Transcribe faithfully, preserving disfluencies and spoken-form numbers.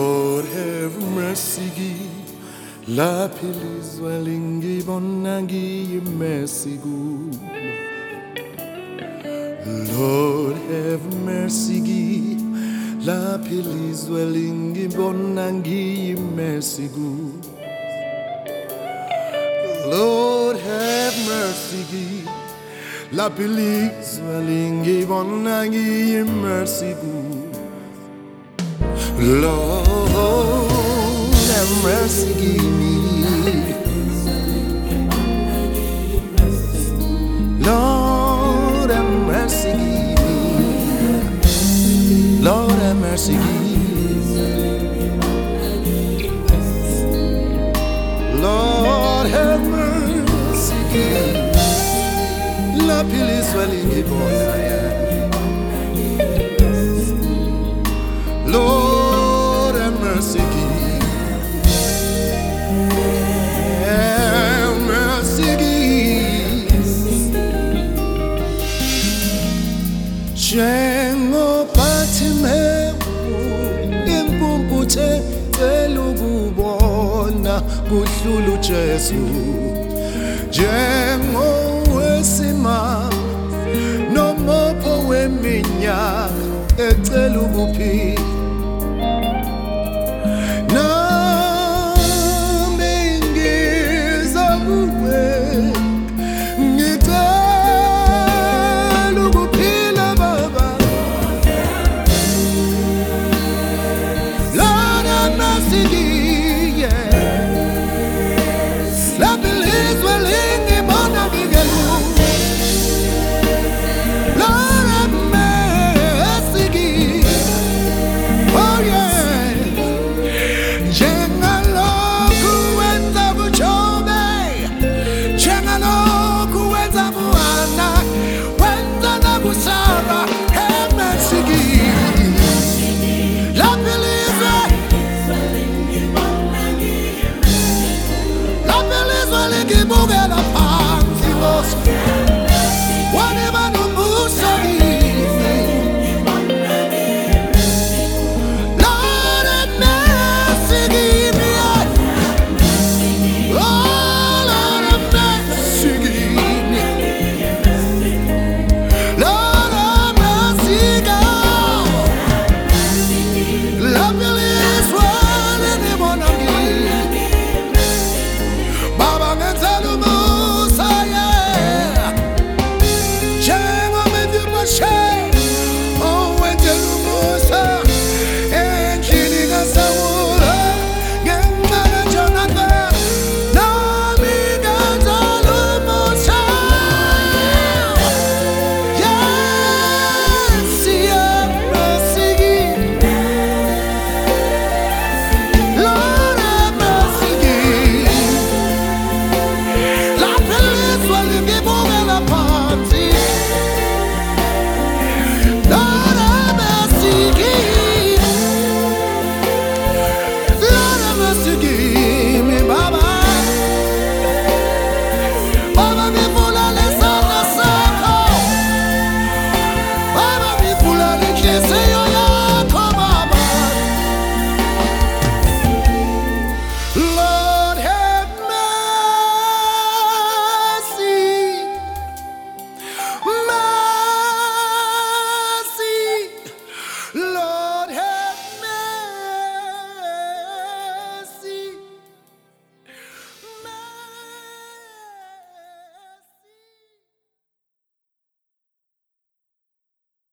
Lord have mercy, la pilizwa lingi bonangi mercy. Lord have mercy, la pilizwa lingi bonangi mercy. Lord have mercy, la pilizwa lingi bonangi mercy. Lord have mercy, give me. Lord have mercy, give me. Lord have mercy, give me. Lord have mercy, give me. La police welling upon Lord have mercy, give mercy, Shengo patime impumputhe celukubona kuhlulu Jesu Jengo wesima nomopho weminyaka ecela ukuphila nami ngiza kuwe ngicela ukuphila baba Lord have mercy